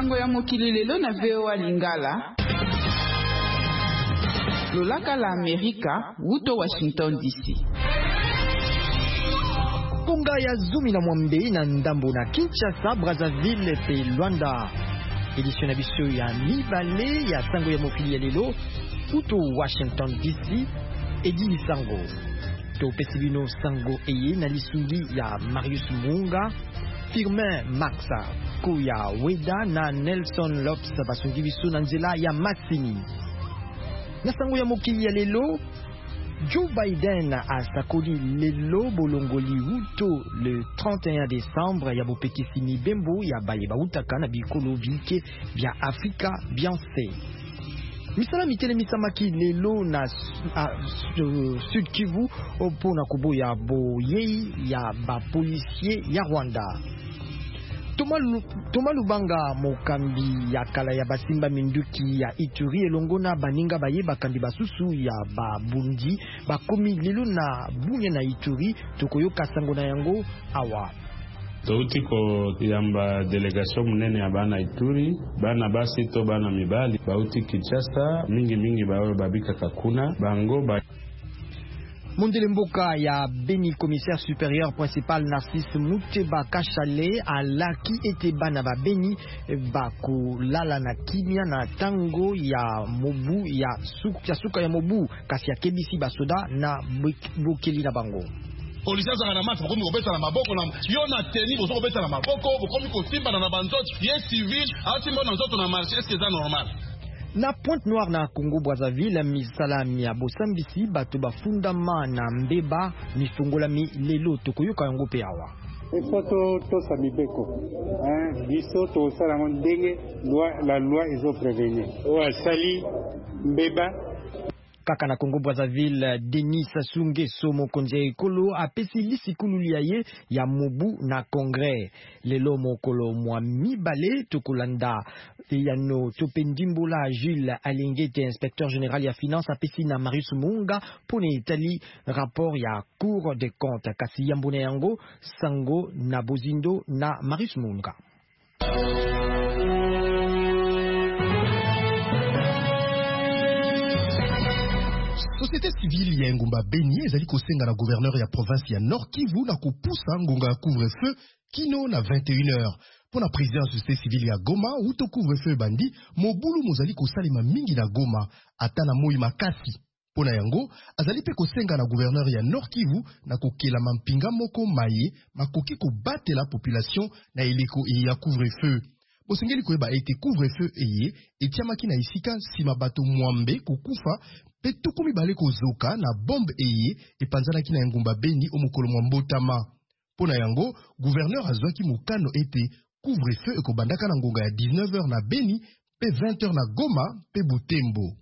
Sango ya mokili lelo na VOA Lingala. Lolaka la Amerika, wuto Washington DC. Konga ya Zumi na Mwambe na ndambo na Kinshasa, Brazzaville pe Luanda. Édition na biso ya mibale ya sango ya mokili ya lelo, wuto Washington DC, Edi Sango. To pesibino sango eye na lisungi ya Marius Munga, Firmin Maxa, Koya Weda na Nelson Lopes basungi biso na nzela ya Masini. Na sango ya mokili ya lelo, Joe Biden asakoli lelo bolongoli wuto le 31 décembre ya bopekisi mibembo ya baye bautaka na bikolo vike bya Afrika bianse. Misala mitele misamaki lelo na Sud Kivu opona kuboya boyei ya bapolisier ya Rwanda. Toma Lubanga mokambi ya kala ya basimba minduki ya Ituri elongona baninga baye bakambi basusu ya babundi bakomi lelo na bunya na Ituri tokoyoka sango na yango awa. Touti ko yamba delegation munene ya bana Ituri, bana basi to bana mibali, bauti Kinshasa, mingi bawe babika kakuna, bango ba Mondele mboka ya Beni, commissaire supérieur principal Narcisse Mouteba Kachale alaki ete bana ba Beni bako lala na kimia na tango ya mobu ya suka ya mobu kasi ya kebisi basoda na bokeli na bango. Polisi za kana mata komi kobeta na maboko na yo na teni bozo kobeta na maboko bokomi kosimba na banzoto ye civil asimba na nzoto na marché, est-ce que c'est normal? Na Pointe Noire na Congo Brazzaville misalami ya bosambisi bato bafundama na mbeba mifungolami lelo tokoyoka yango pe awa. Efoto to samibeko biso to sala ndenge la loi izo prévenir o asali mbeba. Kaka na Congo Brazzaville, Denis Sassou Nguesso mokonzi ekolo apesi lisikulu ye ya mobu na Congrès. Lelo mokolo mwa mibale tokolanda yano topendimbola Jules Alingete, inspecteur général ya finance apesi na Marius Munga pone etali rapport ya Cour des comptes kasi yambone yango sango na bozindo na Marius Munga. Société civile ya ngumba Beni ezali kosenga na gouverneur ya province ya Nord Kivu na kopusa ngonga ya couvre-feu kino na 21h. Pona président société civile ya Goma uto couvre-feu bandi mobulu mozali kosalema mingi na Goma ata na moi makasi. Pona yango azali pe kosenga na gouverneur ya Nord Kivu na kokela mampinga moko maye makoki kobatela la population na eleko ya couvre-feu. Bosengeli koyeba ete couvre-feu eye etiamaki na isika sima bato mwambe kokufa pe tukumi bale kozoka na bombe eye epanzanaki na ngumba Beni omokolo mwambotama. Pona yango gouverneur azwaki mokano ete couvre-feu ekobandaka na ngonga ya 19h na Beni pe 20h na Goma pe Butembo.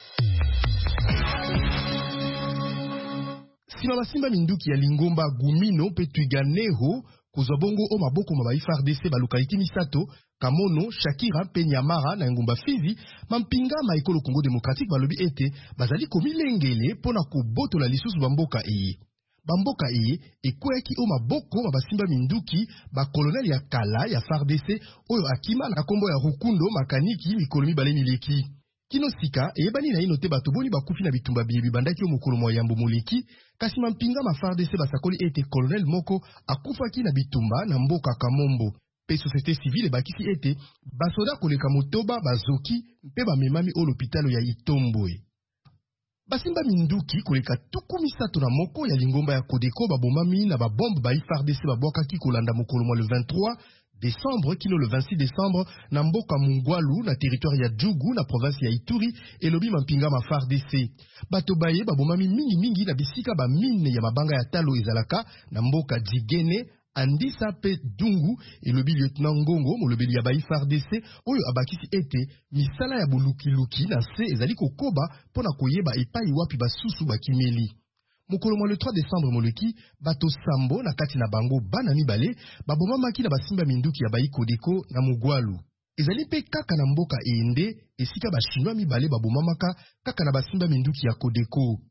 Sima basimba minduki ya Lingomba Gumino pe Twiganeho kozwa bongo o maboko ma FARDC balukaliki misato Kamono, Shakira, Penyamara na ngumba Fizi, mampinga maikolo Congo démocratique balobi ete bazali komilengele pona koboto la lisusu bamboka eye. Bamboka eye ekweki o maboko mabasimba minduki ba colonel ya kala ya FARDC oyo akima na kombo ya Rukundo makaniki mikolo mibale mileki. Kino sika eyebani na ino te bato boni bakufi na bitumba biyebi bandaki o mokolo mwa yambo moleki kasi mampinga ma FARDC basakoli ete colonel moko akufaki na bitumba na mboka Kamombo. Pe société civile bakisi ete basoda koleka motoba bazoki mpe bamemami o l'hôpital ya Itomboe. Basimba minduki koleka tuku misato na moko ya Lingomba ya Kodeko babomami na babombe ba FARDC babwakaki kolanda mokolo mwa le 23 décembre kino le 26 décembre na mboka Mungwalu na territoire ya Djugu na province ya Ituri elobi mampinga ma FARDC. Bato baye babomami mingi na bisika ba mine ya mabanga ya talo ezalaka na mboka Jigene Andisa pe Dungu elobi lieutenant Ngongo molobeli ya ba FARDC oyo abakisi ete misala ya boluki na se ezali kokoba pona koyeba epai wapi basusu bakimeli. Mokolo mwa le 3 décembre moleki bato sambo na kati na bango bana mibale babomamaki na basimba minduki ya ba Kodeko na Mugwalu. Ezali pe kaka na mboka Ende esika ba chinois mibale babomamaka kaka na basimba minduki ya Kodeko.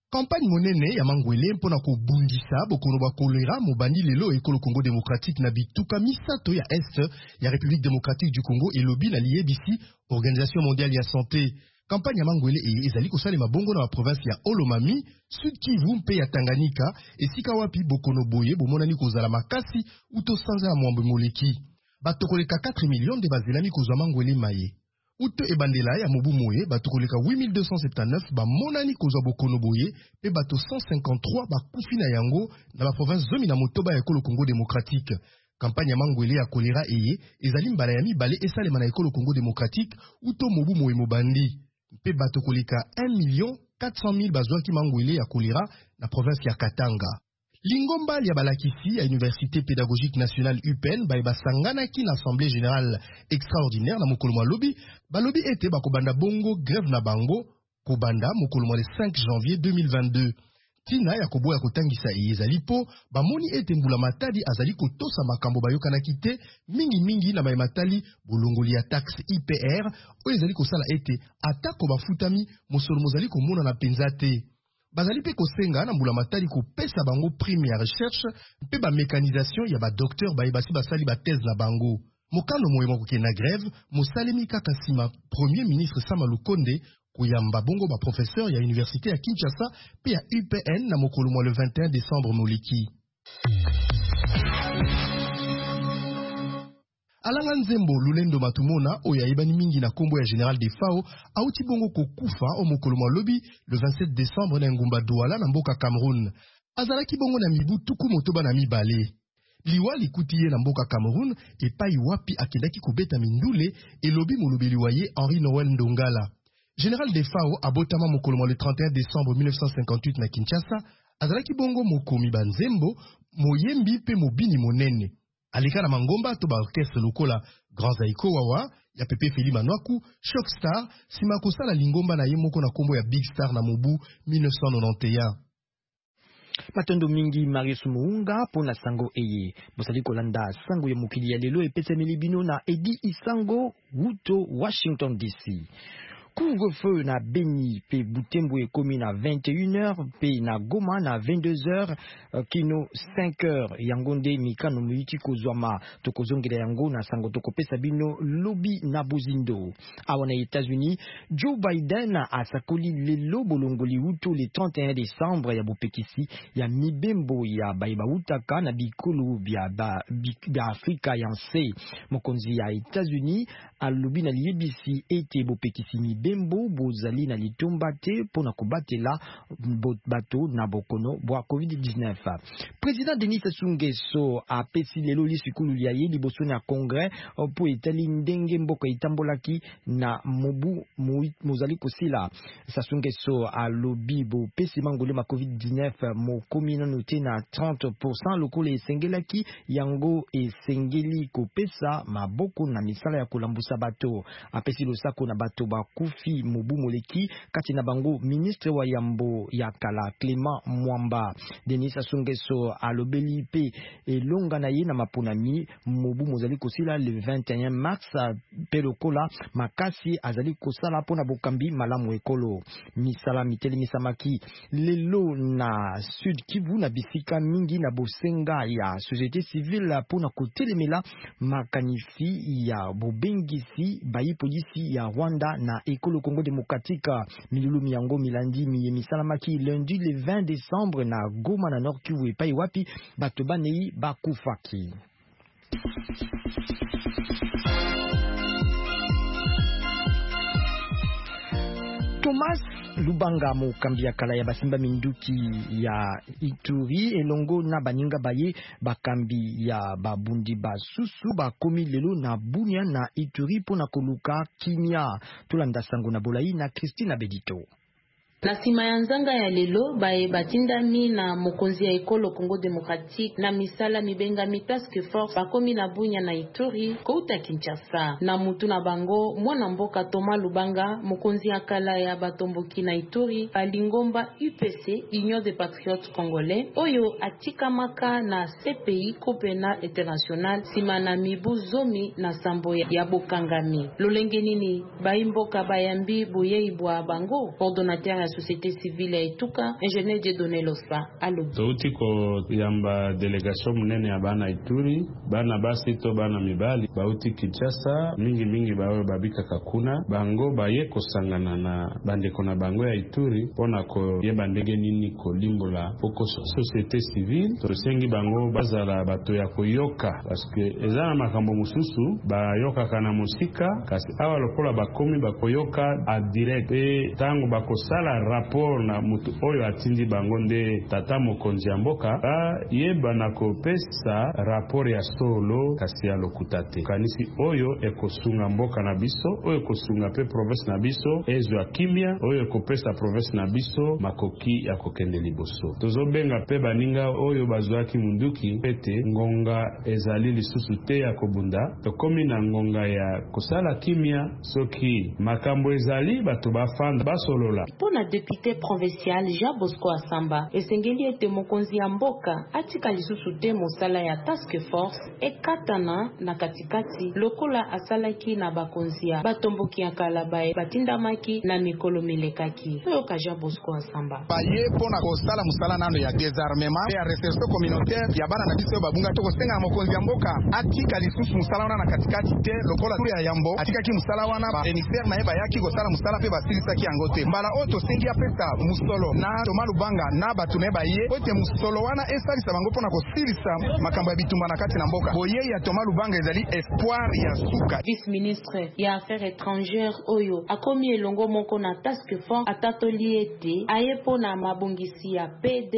Campagne monene ya mangwele mpona kobundisa bokono ba kolera mobandi lelo ekolo Congo démocratique na bituka misato ya Est ya République démocratique du Congo elobi na liebisi Organisation mondiale ya santé. Campagne ya mangwele ezali kosalema bongo na province ya Olomami, Sud Kivu mpe ya Tanganyika, esika wapi bokono boye bomonani kozala makasi uto sanza ya mwambe moleki. Batokoleka 4 millions de bazelami kozwa mangwele maye. Uto ebandela ya mobu moye batokoleka 8279 bamonani kozwa bokono boye pe bato 153 bakufi na yango na ba province zomi na motoba ya ekolo Congo démocratique. Campagne ya mangwele ya kolera ezali mbala ya mibale esalema na ekolo Congo démocratique uto mobu moye mobandi. Pe batokoleka 1,400,000 bazwaki mangwele ya kolera na province ya Katanga. Lingomba ya balakisi ya Université pédagogique nationale UPN basanganaki na assemblée générale extraordinaire na mokolo mwa lobi balobi ete bakobanda bongo grève na bango kobanda mokolo mwa le 5 janvier 2022. Tina ya koboya kotangisa ezali po bamoni ete mbula matadi azali kotosa makambo bayokanaki te mingi na matali bolongoli ya taxe IPR oyo ezali kosala ete atako bafutami mosolo mozali komona na penza te. Bazali pe kosenga na mbula matali kopesa bango prime ya recherche mpe ba mécanisation ya ba docteur bayebasi basali ba thèse na bango. Mokano moye mokoke na grève mosalemi kaka sima Premier ministre Sama Lukonde koyamba bongo ba professeur ya Université ya Kinshasa pe ya UPN na mokolo mwa le 21 décembre moleki. Alanga Nzembo Lulendo Matumona oya ebani mingi na kombo ya Général de Fao auti bongo kokufa o mokolo mwa lobi le 27 décembre na ngumba Douala na mboka Cameroun. Azalaki bongo na mibu tuku motoba na mibale. Liwa likuti ye na mboka Cameroun epai wapi akendaki kobeta mindule elobi molobeli wa ye Henri Noël Ndongala. Général de Fao abotama mokolo mwa le 31 décembre 1958 na Kinshasa, azalaki bongo mokomi banzembo, moyembi pe mobini monene. Aleka na mangomba to ba orchestre lokola Grand Zaiko Wawa, ya Pepe Feli Manwaku, Shock Star, sima kosala lingomba na ye moko na kombo ya Big Star na mobu 1991. Matondo mingi Marius Muunga pona sango eye. Bosali kolanda sango ya mokili ya lelo epesa milibino na Edi Isango, Wuto, Washington DC. Couvre-feu na Beni pe Butembo ekomi na 21h pe na Goma na 22h kino 5h yangonde mikano muiti kozwama tokozongela yango na sango tokopesa bino lobi na bozindo. Awa na États-Unis, Joe Biden asakoli lelo bolongoli uto le 31 décembre ya bopekisi ya mibembo ya baiba utaka na bikolo bya Afrika yanse. Mokonzi ya États-Unis alobi na liebisi ete bopekisi mibembo bozali na litomba te pona kobatela bato na bokono bwa COVID-19. Président Denis Sassou Nguesso apesi lelo lisikulu ya ye liboso na congrès po etali ndenge mboka itambolaki na mobu mozali kosila. Sassou Nguesso alobi bopesi mangole ma COVID-19 mokomi nanu te na 30% lokolo esengelaki yango esengeli kopesa maboko na misala ya kolambusa bato. Apesi losako na bato bakufi mobu moleki kati na bango ministre wa yambo ya kala Clément Mwamba. Denis Sassou Nguesso alobeli pe elonga na ye na maponami mobu mozali kosila le 21 mars pe lokola makasi azali kosala pona bokambi malamu ekolo. Misala miteli misamaki lelo na Sud Kivu na bisika mingi na bosenga ya société civile pona kotelemela makanifi ya bobengisi bayi polisi ya Rwanda na ekolo Congo démocratique. Milulu yango milandi miye misalamaki lundi le 20 décembre na Goma na Nord Kivu epai wapi bato banei bakufaki. Thomas Lubanga mokambi ya kala ya basimba minduki ya Ituri elongo na baninga baye bakambi ya babundi basusu bakomi lelo na Bunia na Ituri pona koluka kimia. Tulanda sango na bolai na Christina Bedito. Na sima ya nzanga ya lelo bae batindami na mokonzi ya ekolo Congo démocratique na misala mibenga mi task force bakomi na Bunya na Ituri kouta Kinshasa. Na mutu na bango mwana mboka Thomas Lubanga mokonzi ya kala ya batomboki na Ituri alingomba UPC Union des Patriotes Congolais oyo atika maka na CPI Cour Pénale Internationale sima na mibu zomi na sambo ya bokangami. Lolenge nini baimboka bayambi boyeibwa bango coordonnateur société civile ya Etuka, ingénieur Dieudonné Losa alobi. Touti ko yamba délégation munene ya bana Ituri, bana basi to bana mibali, bauti Kinshasa, mingi bawe babika kakuna, bango baye kosangana na bandeko na bango ya Ituri, pona ko yeba ndenge nini ko limbola poko société civile, tosengi bango bazala bato ya koyoka, parce que ezana makambo mususu, ba yoka kana musika, kasi awa lokola bakomi bakoyoka a direct, e tango bakosala rapport na mutu oyo atindi bango nde tata mokonzi ya mboka, ba yeba na kopesa rapport ya solo kasi ya lokutate. Kanisi oyo ekosunga mboka na biso, oyo ekosunga pe province na biso, ezo ya kimia, oyo ekopesa province na biso, makoki ya kokende liboso. Tozobenga pe baninga oyo bazwaki munduki, pete ngonga ezali lisusu te ya kobunda, tokomi na ngonga ya kosala kimia, soki makambo ezali bato bafanda basolola. Pona député provincial Jean Bosco Asamba, esengeli ete mokonzi ya mboka atika lisusu te mosala ya task force ekatana na katikati lokola asalaki na bakonzi ya batomboki ya kalabaye batindamaki na mikolo milekaki. Oyo ka Jean Bosco Asamba baye pona kosala musala nano ya désarmement ya recherche communautaire ya bana na biso babunga to kosenga mokonzi ya mboka atika lisusu musala wana na katikati te lokola turi ya yambo atikaki musala wana ba ministère na yeba yaki kosala musala pe basilisaki yango te mbala oto sengi apesa musolo na Thomas Lubanga na batu ne baye ote musolo wana esalisa bango pona kosilisa makambo ya bitumba na kati na mboka boye ya Thomas Lubanga ezali espoir ya suka. Vice ministre ya affaires étrangères oyo akomi elongo moko na task force atatoli ete ayepo na mabongisi ya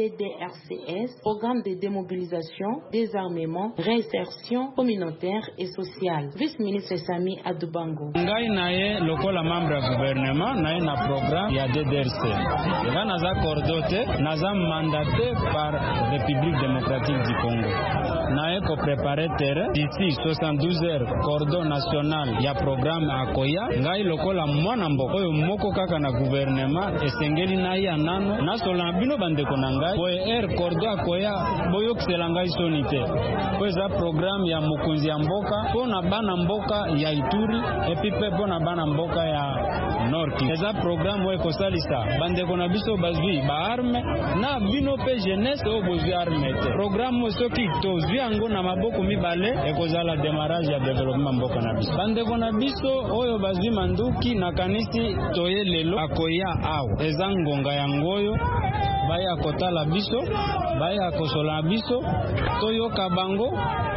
PDDRCS, programme de démobilisation, désarmement, réinsertion communautaire et sociale. Vice ministre Sami Adubango ngai naye lokola membre ya gouvernement naye na programme ya DDRC eva naza cordote naza mandaté par République démocratique du Congo naye ko préparer terrain d'ici 72 heures cordon national ya programme akoya ngai lokola mwana mboka oyo moko kaka na gouvernement esengeli naye anano nasola bino bandeko na ngai boye cordon akoya boyokisela ngai soni te po eza programme ya mokonzi ya mboka po na bana mboka ya Ituri epi pe po na bana mboka ya Nord Kivu. Eza programme oyo ekosalisa bandeko na biso bazwi ba arme na bino pe jeunesse oyo bozwi arme te. Programme soki tozwi yango na maboko mibale ekozala démarrage ya développement mboka na biso. Bandeko na biso oyo bazwi manduki na kanisi toye lelo akoya awa eza ngonga ya ngoyo baya kotala biso baya kosola biso toyoka bango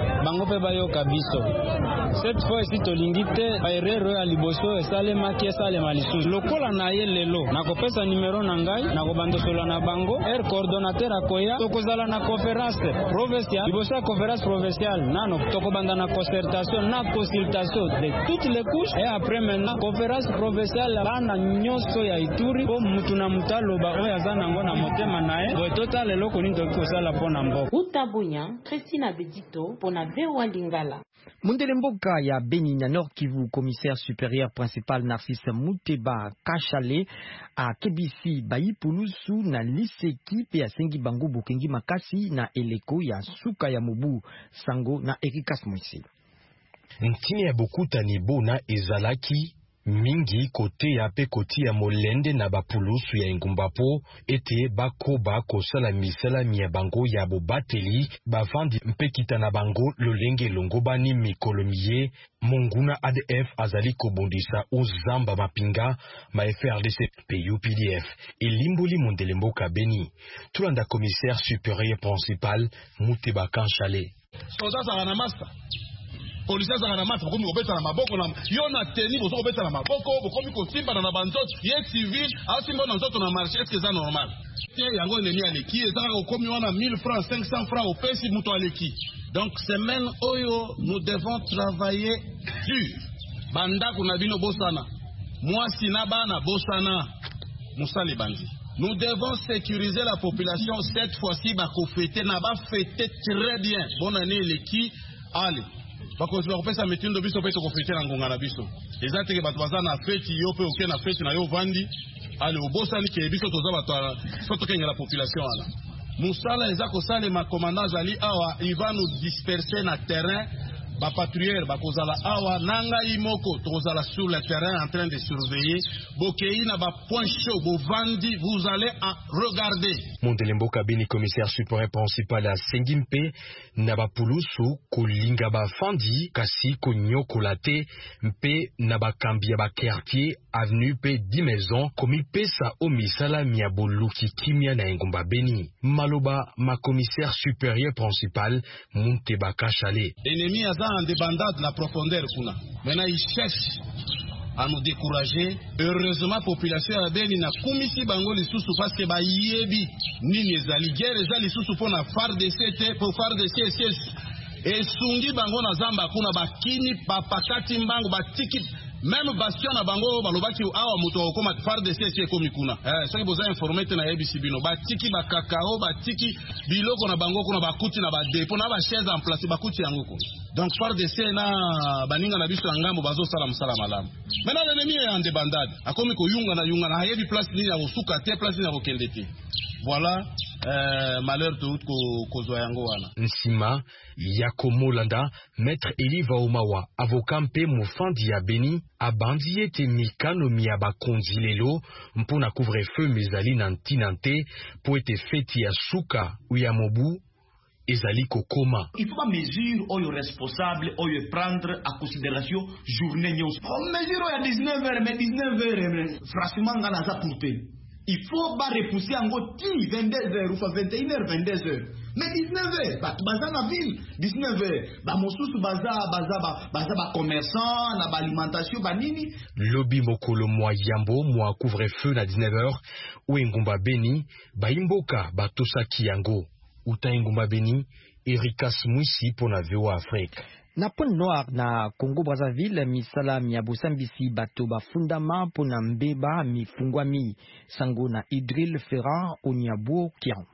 pe bayoka biso. Cette fois ici tolingi te baerero ya liboso esalemaki esalema lisusu lokola na ye lelo nakopesa numero na ngai nakobandosola na bango coordonnateur akoya tokozala na conférence provinciale liboso ya conférence provinciale nano tokobanda na concertation na consultation de toutes les couches et après maintenant conférence provinciale bana nyonso ya Ituri po mutu na mutaloba oyo aza nango na motema naye boye totala eloko nini tokoki kosala mpona mboka. Utabunya Christina Bedito pona VOA Lingala. Mundele mboka ya Beni na Nord Kivu, commissaire supérieur principal Narcisse Muteba Kachale a kebisi bayipulusu na liseki pe asengi bango bukengi makasi na eleko ya suka ya mobu sango na Erikas Moise. Ntini ya bokutani bona ezalaki mingi kote ya pe koti ya molende na bapulusu ya engumbapo ete bakoba kosala misala ya bango ya bobateli bavandi mpekita na bango lolenge longobani mikolo miye monguna ADF azali kobondisa uzamba mapinga ma FRDC pe UPDF elimboli mondele mboka Beni tulanda commissaire supérieur principal Muteba Kanchale. Policiers za na mata bokomi kobeta na maboko na yo na teni bozo kobeta na maboko bokomi kosimba na banzoto ye civil asimba na nzoto na marché est-ce que ça normal tie yango neni aleki ezaka kokomi wana 1000 francs 500 francs au pesi muto aleki. Donc semaine oyo nous devons travailler dur bandako na bino bosana mwasi na bana bosana musali bandi. Nous devons sécuriser la population cette fois-ci bako fêter na ba fêter très bien bonne année leki allez bakozi bakopesa mitindo biso pe tokofete na ngonga na biso eza teke bato baza na feti yo pe oke na feti na yo vandi ale obosani ke biso toza bato so tokenga la population wana musala eza kosalema commandant azali awa il va nous disperser na terrain ba patrouilleur bakozala awa nanga imoko tozala sur le terrain en train de surveiller bokei na ba point chaud bovandi vous allez en regarder. Mondelemboka Beni commissaire supérieur principal à Sengimpe na ba pulusu kolinga ba fandi kasi konyokola te mpe na ba kambi ya ba quartier avenue pe 10 maisons komi pesa o misala mia boluki kimia na engumba Beni. Maloba ma commissaire supérieur principal Munteba Kachale. Ennemi aza en débandade la profondeur kuna. Maintenant il cherche à nous décourager. Heureusement population ya Beni na kumisi bango lisusu parce que ba yebi nini ezali guerre ezali lisusu pona FARDC te pour FARDC esungi bango na zamba kuna bakini papakati mbango batiki même bastion na bango balobaki awa moto okoma FARDC ekomi kuna soki boza informé te na yebisi bino batiki bakakao batiki biloko na bango kuna bakuti na badepo na bachaise en place bakuti yango kuna donc FARDC na baninga na biso ngambo bazosala msala malamu maintenant l'ennemi est en débandade akomi koyunga na yebi place nini ya kosuka te place nini ya kokende te voilà malheur tout kozwa yango wana nsima Yakomolanda maître Eliva Omawa avocat mpe mofandi ya Beni abandi ete mikano mia bakonzi lelo mpona couvre-feu mezali na ntina te po ete feti ya suka ou ya mobu ezali kokoma. Il faut pas mesure oyo responsable oyo prendre à considération journée nyonso. Mesure ya 19h mais 19h franchement ngana za pourter. Il faut pas repousser en go 22h ou 21h 22h. Mais 19h, baza na ville, 19h, ba mosusu baza commerçant na ba alimentation banini. Lobi mokolo mwa yambo mwa couvre-feu na 19h ou engumba Beni baimboka batosaki yango. Uta engumba Beni Erikas Mwisi pona VOA Afrique. Na Pont Noir na Congo Brazzaville misala miabosambisi bato bafundama pona mbeba mifungwami sango na Idril Ferrand Onyabo Kiran.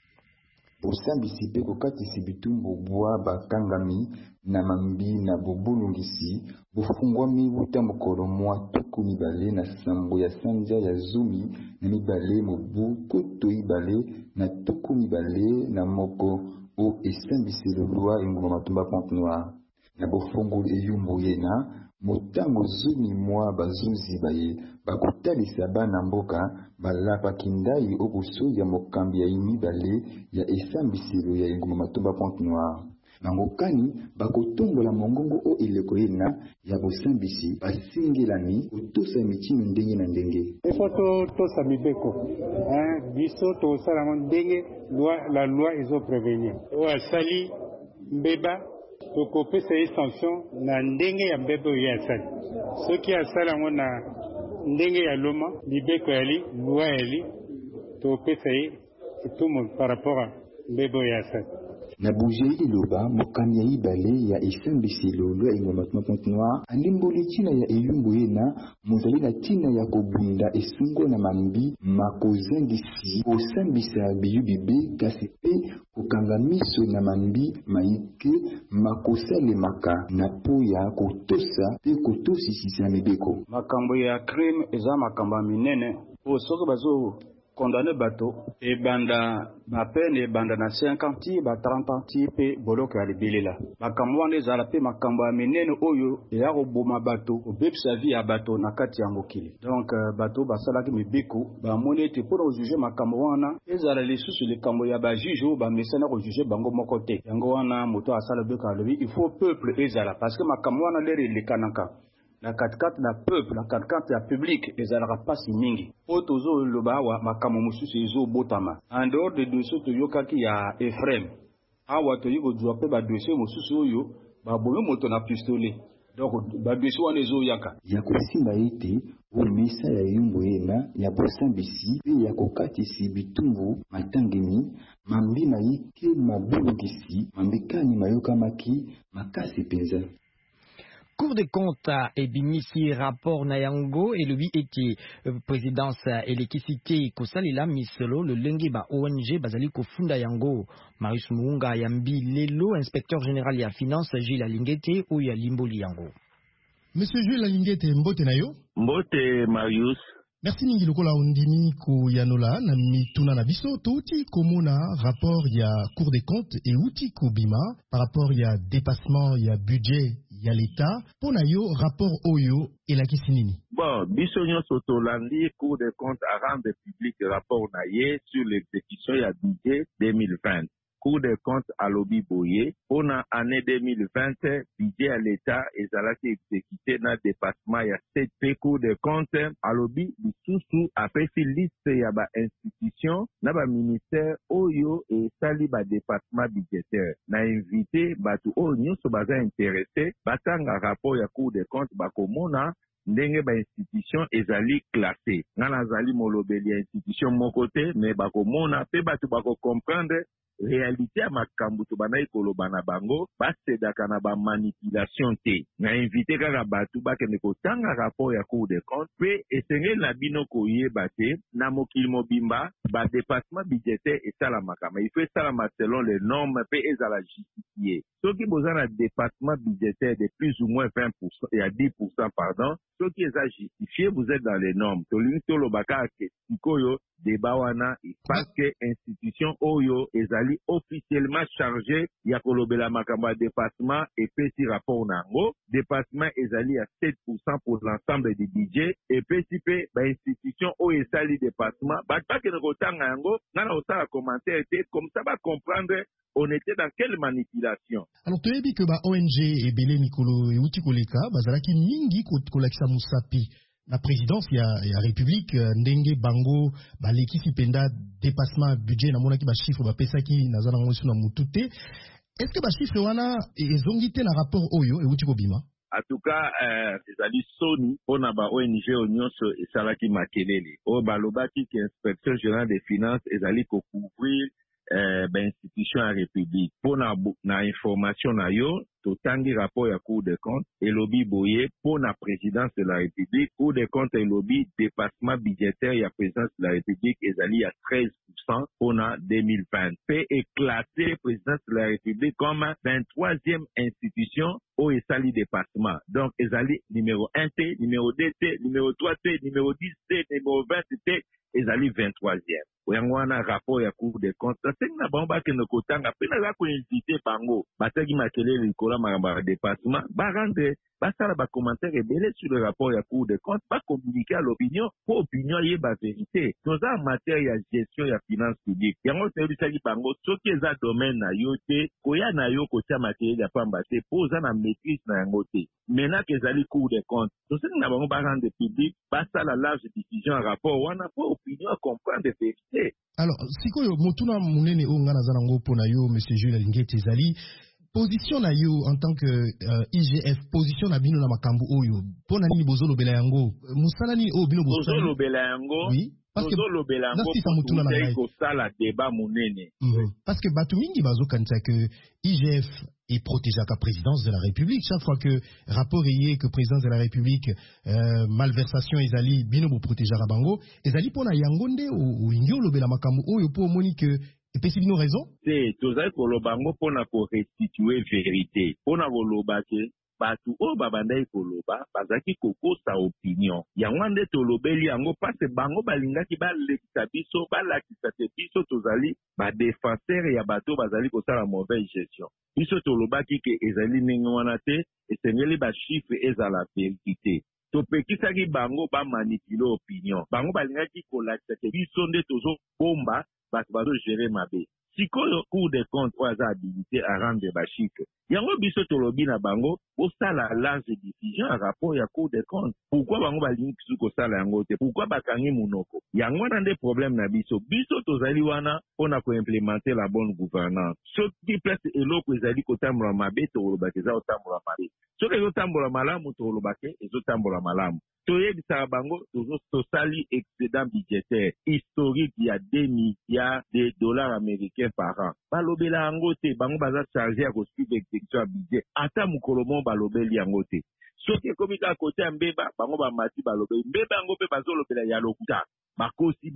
Osambisi pe kokatisi bitumbu bwa bakangami na mambi na bobulungisi bufungwami buta mokolo mwa tuku mibale na sambo ya sanja ya zumi na mibale mobu koto ibale na tuku mibale na moko o esambisi lolwa engoma matumba Pont Noir na bofungu eyumbu yena motango zumi mwa bazuzi baye bakotalisa bana mboka balapa kindai obuso ya mokambi ya imibale ya esambisilo ya engoma matumba Pont Noir Mangokani bakotombola mongongo o eleko yena ya bosambisi basingelami otosa mitimi ndenge na ndenge. Efoto tosa mibeko biso tosala ndenge la loi izo prévenir o asali mbeba tokopesa sanction na ndenge ya mbeba ya asali soki asala ngo na ndenge ya loma libeko yali loi yali topesa tout monde par rapport à mbeba ya asali. Na bouger iloba mokami ya ibale ya esambisilo lwa engoma Pont Noir alimboli tina ya eyumbu yena mozali na tina ya kobunda esungo na mambi makozangisi osambisa biyubibe kasi pe kokanga miso na mambi maike makosalemaka na po ya kotosa pe kotosisisa mibeko. Makambo ya crime eza makambo minene osoki bazo condamné bateau et banda ma peine et banda na 50 ba 30 ans pe boloko ya libelela makambo wana ezala pe makambo ya menene oyo ya koboma bateau obebisa vie ya bateau na kati ya mokili donc bateau basalaki mibeko bamoni ete mpona kojuge makambo wana ezala lisusu likambo ya bajuge oyo bamesana kojuge bango moko te yango wana moto asala beko alobi il faut peuple ezala parce que makambo wana lere elekanaka la katikati na peuple la katikati ya public ezalaka pasi mingi po tozoloba awa makambo mosusu ezobotama en dehors de dossier toyokaki ya Ephraim awa toyi kozwa mpe badossier mosusu oyo babomi moto na pistolet donc badossier wana ezoyaka ya kosimba ete omesa ya yumbu yena ya bosambisi pe ya kokatisi bitumbu matangemi mambi mayike mabulungisi mambikani mayokamaki makasi penza. Cour des comptes et bimisi rapport Nayango et lui était présidence électricité kosalila miselo le lengi ba ONG bazali ko funda yango Marius Muunga Yambi Lelo inspecteur général ya finance Gilles Alingete ou ya Limboli yango. Monsieur Gilles Alingete mbote na yo? Mbote Marius. Merci mingi lokola ondimi ko yanola na mituna na biso touti komona rapport ya Cour des comptes et outi ko bima par rapport ya dépassement ya budget ya l'État pona yo rapport oyo elakisi nini. Bon, biso nyonso tolandi Cour des comptes a rendre public rapport na ye sur l'exécution ya budget 2020. Cour des comptes à lobby boye pour l'année 2020 budget à l'État et ça l'a exécuté dans département il y a 7 Cour des comptes à lobby sous après si liste il y a ba institution na ba ministère oyo et sali ba département budgétaire na invité batu oyo nyonso baza intéressé batanga rapport ya Cour des comptes bakomona ndenge ba institution ezali classé ngana zali molobeli ya institution moko te mais bakomona pe batu bako comprendre réalité à makambo to bana ikoloba na bango basedaka na ba manipulation te na invité kaka batu bakende kotanga rapport ya Cour des comptes pe esengeli na bino koyeba te na mokili mobimba ba département budgétaire esala makama il faut esala selon les normes pe ezala justifié soki boza na département budgétaire de plus ou moins 20% et à 10% pardon soki eza justifié vous êtes dans les normes tolingi tolobaka ke sikoyo débat wana parce que institution oyo ezali officiellement chargé ya kolobela makambo ya département et petit rapport nango département ezali à 7% pour l'ensemble du budget et petit pe ba institution oyo esali département bakende kotanga yango ngana osala commentaire te comme ça va comprendre on était dans quelle manipulation. Alors tu as dit que ba ONG et Belé Mikolo et Uti Koleka bazalaki mingi kolakisa musapi la présidence ya République ndenge bango baleki sipenda dépassement budget na monaki ba chiffre ba pesaki na zana ngosu na mutute. Est-ce que ba chiffre wana ezongite na rapport oyo e Uti Kobima? En tout cas, ezali soni pona ba ONG nyonso esalaki makelele. O balobaki que inspection générale des finances ezali ko couvrir institution à République. Pour na information na yo, totangi rapport ya Cour des comptes et lobby boye pour la présidence de la République. Cour des comptes et lobby dépassement budgétaire ya présidence de la République ezali à 13% pour na 2020. Fait éclater présidence de la République comme 23e institution au esali dépassement. Donc ezali numéro 1 T, numéro 2 T, numéro 3 T, numéro 10 T, numéro 20 T, ezali 23e. Oyangwana rapport ya Cour des comptes. Ça c'est na bomba que nos kotanga pena la ko invité bango. Bataki makelele likola maramba dépassement. Ba rendre basala ba commentaire ebele sur le rapport ya Cour des comptes, pas communiquer à l'opinion, pour opinion yé ba vérité. Nous en matière ya gestion ya finance publique. Yango te bisaki bango soki eza domaine na yo te, koya na yo kotia matériel ya pamba te, poza na maîtrise na yango te. Maintenant que ezali Cour des comptes, nous sommes na bango ba rendre public, basala large diffusion en rapport wana pour opinion comprendre de vérité. Alors, sikoyo motuna munene o ngana zana ngo pona yo monsieur Jules Lingete ezali position na yo en tant que IGF position na bino na makambo oyo pona nini bozolo bela yango musala nini o bino bozolo bela yango oui parce que bozolo bela yango mutuna na live ko sala débat munene parce que batu mingi bazo kanisa que IGF est protégé à la présidence de la République chaque fois que rapport est que présidence de la République malversation ezali bino bo protégé à bango ezali pona yangonde o ingolo bela makambo oyo po moni que et puis, nous raison? C'est tout ça pour le bango pour restituer vérité. Pour na ke batu o babandai koloba bazaki koko sa opinion. Yangwande tolobeli yango parce bango balingaki balekisa biso balakisa te biso tozali ba défenseur ya bato bazali kosala mauvaise gestion. Biso tolobaki ke ezali ningi wana te esengeli ba chiffre ezala vérité. Topekisaki bango ba manipule opinion. Bango balingaki kolakisa te biso nde tozo bomba bato bazo gérer mabe. Sikoyo Cour des comptes oaza habilité à rendre ba chiffre. Yango biso tolobi na bango osala large diffusion en rapport ya Cour des comptes. Pourquoi bango balingi kisu kosala yango te? Pourquoi bakangi munoko? Yango na nde problème na biso. Biso tozali wana pona ko implémenter la bonne gouvernance. Soki place eloko ezali kotambola mabe tolobaka eza otambola mabe. Soki ezotambola malamu tolobaka ezotambola malamu. Toyebisaka bango tosali excédent budgétaire historique il y a 2 milliards de dollars américains par an. Balobela yango te bango baza chargé à suivre exécution budget. Ata mukolo mo balobeli yango te. Soki ekomi ka côté ya mbeba bango bamati balobeli. Mbeba yango pe bazolobela ya lokuta. Bakosi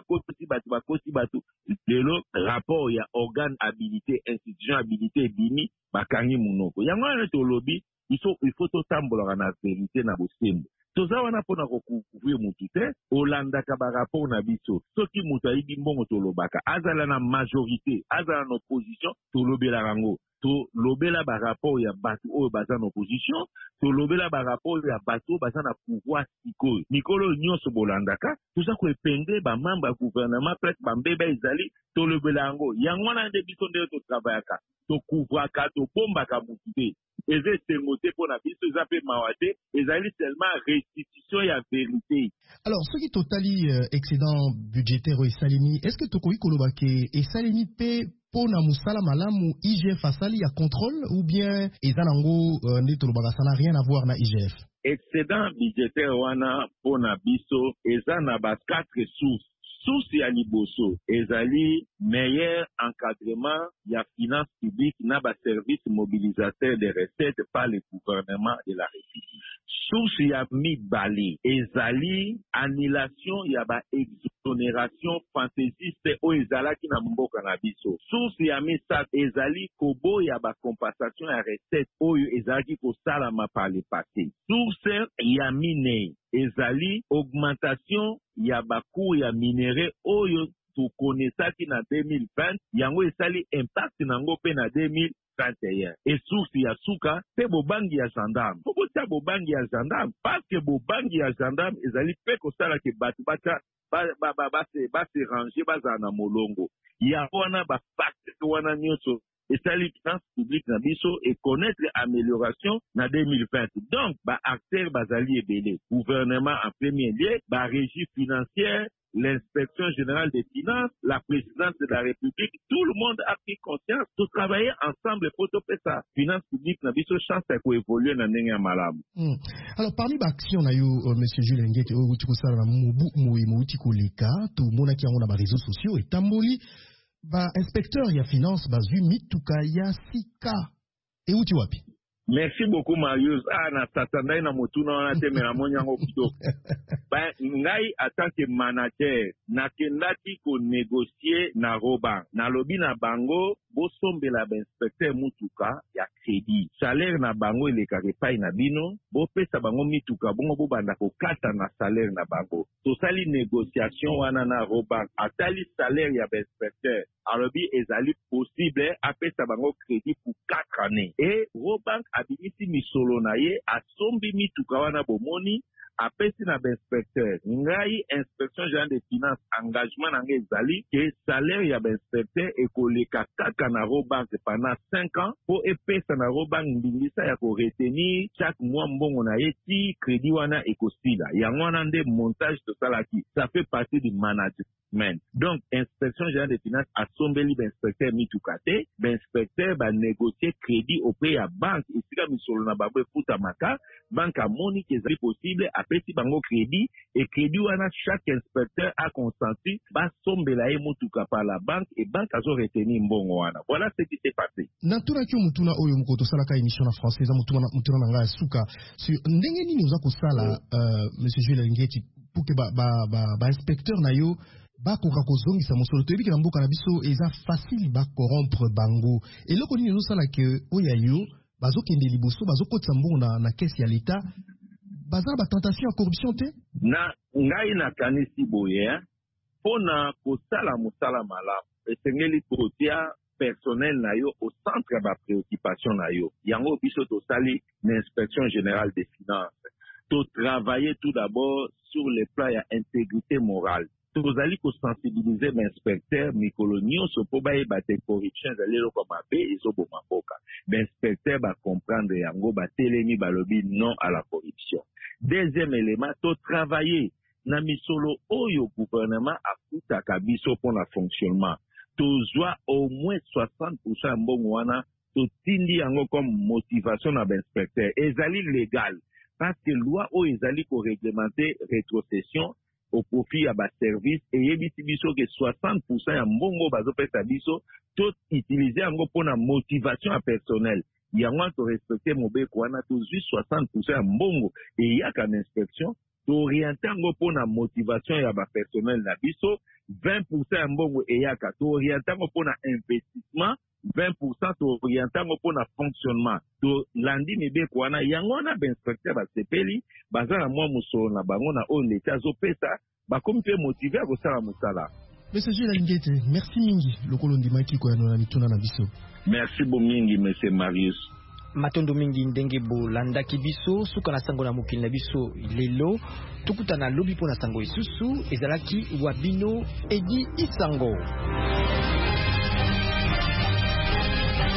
batu. Lelo rapport ya organe habilité, institution habilité bini bakangi munoko. Yango wana tolobi il faut totambola na vérité na bosembo. toza wana mpona kocouvrir mutu te olandaka barapport na biso soki moto ayibi mbongo tolobaka azala na majorité azala na opposition tolobelaka yango tolobela barapport ya bato oyo baza na opposition tolobela barapport ya bato oyo baza na pouvoir sikoyo mikolo nyonso bolandaka toza koepenge bamembre ya gouvernement peut-être bambeba ezali tolobela yango wana nde biso nde totravayaka tokouvraka tobombaka motu te eza esengo te mpo na biso eza mpe mawa te ezali seulement restitution ya vérité. Alors soki totali excédent budgétaire oyo esalemi est-ce que tokoki koloba ke esalemi mpe pona musala malamu IGF asali ya contrôle ou bien eza nango nde tolobaka ça n'a rien à voir na IGF? Excédent budgétaire wana pona biso eza na ba 4 sources. Source ya liboso ezali meilleur encadrement ya finance publique na ba service mobilisateur des recettes par le gouvernement de la République. Source ya mibale ezali annulation ya ba exonération fantaisiste o ezalaki na mboka na biso. Source ya misato ezali kobo ya ba compensation ya recette oyo ezalaki kosalama par le passé. Source ya mine ezali augmentation ya bacours ya minere oyo tokonesaki na 2020 yango esali impact nango mpe na 2021. Et source ya suka pe bobangi ya gendarme. Pokotia bobangi ya gendarme parce que bobangi ya gendarme ezali pe kosala ke batu bacha base ranger bazala na molongo. Ya wana ba facteur wana nyonso esali finance publique na biso et connaître amélioration na 2020. Donc ba acteurs bazali ebele. Gouvernement en premier lieu, ba régie financière, l'inspection générale des finances, la présidence de la République, tout le monde a pris conscience de travailler ensemble pour faire ça. Finance publique na biso chance à évoluer na ndenge ya malamu. Alors parmi ba action na yo monsieur Jules Ngete o uti ko sala na mubu mo uti ko leka to mona ki na ba réseaux sociaux et tamboli ba inspecteur ya finance bazwi mituka ya sika e uti wapi? Merci beaucoup Marius. Na tatandai na motuna wana te mena monyango kitoko. Ba ngai en tant que manager nakendaki ko négocier na Robank. Na lobi na bango bosombela ba inspecteur mutuka ya crédit. Salaire na bango elekaka epai na bino, bopesa bango mituka bongo bobanda kokata na salaire na bango. Tosali négociation wana na Robank. Atali salaire ya ba inspecteur alobi ezali possible apesa bango crédit pour 4 années. Et Robank abimisi misolo na ye asombi mituka wana bomoni apesi na inspecteur ngai inspection générale des finances engagement na ngai ezali ke salaire ya inspecteur ekoleka kaka na Robank pendant 5 ans po epesa na Robank ndingisa ya ko retenir chaque mois mbongo na ye ti crédit wana ekosila yango wana nde montage tosalaki ça fait partie du management. Donc inspection générale des finances asombeli inspecteur mituka te inspecteur ba négocier crédit auprès ya banque esika misolo na bango efuta maka banque amoni ke ezali possible apesi bango crédit et crédit wana chaque inspecteur a consenti basombela ye mutuka par la banque et banque azo retenir mbongo wana. Voilà ce qui s'est passé. Natura ki mutuna oyo mukoto sala ka émission na française mutuna na nga suka sur ndenge nini uza ko sala monsieur Jules Ngeti pour que ba inspecteur na yo bakoka kozongisa mosolo toyebi na mboka na biso eza facile corrompre bango eloko nini ezosala ke oyo yo bazokende liboso bazokotisa mbongo na caisse ya l'État bazala ba tentation ya corruption te na ngai nakanisi boye mpona kosala mosala malamu esengeli kotia personnel na yo au centre ya bapréoccupation na yo yango biso tosali na inspection générale des finances totravailler tout d'abord sur le plan ya intégrité morale. Tozali ko sensibiliser l'inspecteur mikolo nyonso po bayeba te corruption ezali eloko mabe ezoboma mboka. L'inspecteur ba comprendre yango batelemi balobi non à la corruption. Deuxième élément, to travailler na misolo oyo gouvernement akutaka biso pour le fonctionnement. Tozwa au moins 60% mbongo wana totindi yango comme motivation na l'inspecteur. Ezali légal parce que loi oyo ezali ko réglementer rétrocession au profit à bas service et yebisi biso que 60% ya mbongo bazopesa biso tout utiliser yango pona motivation à personnel yango to respecter mobeko wana tozwi 60% ya mbongo et yaka na inspection tooriente yango mpona motivation ya bapersonnel na biso, 20% ya mbongo eyaka tooriente yango mpona investissement, 20% tooriente yango mpona fonctionnement. Tolandi mibeko wana yango wana bainspecteur basepeli baza na mwa mosolo na bango na oyo leta azopesa bakomi mpe motive ya kosala mosala. Messager Lingete, merci mingi lokolo ndimaki koyano na mituna na biso. Merci mingi monsieur Marius. Matondo mingi ndenge bolandaki biso suka na sango na mokili na biso lelo tukutana lobi pona sango isusu ezalaki wabino Edi Isango.